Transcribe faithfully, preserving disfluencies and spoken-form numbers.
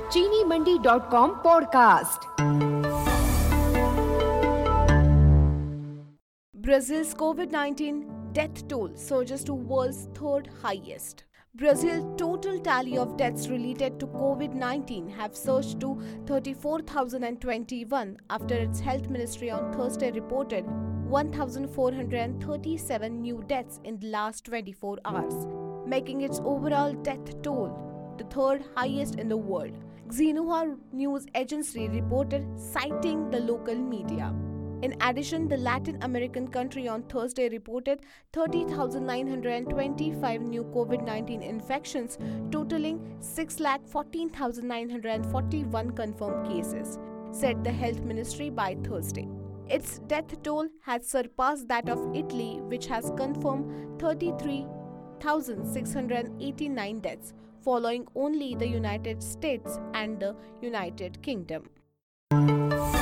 चीनी Mandi dot com podcast. Brazil's COVID nineteen death toll surges to world's third highest. Brazil's total tally of deaths related to COVID nineteen have surged to thirty-four thousand twenty-one after its health ministry on Thursday reported one thousand four hundred thirty-seven new deaths in the last twenty-four hours, making its overall death toll the third highest in the world, Xinhua news agency reported, citing the local media. In addition, the Latin American country on Thursday reported thirty thousand nine hundred twenty-five new COVID nineteen infections, totaling six lakh fourteen thousand nine hundred forty-one confirmed cases, said the health ministry by Thursday. Its death toll has surpassed that of Italy, which has confirmed thirty-three thousand six hundred eighty-nine deaths, following only the United States and the United Kingdom.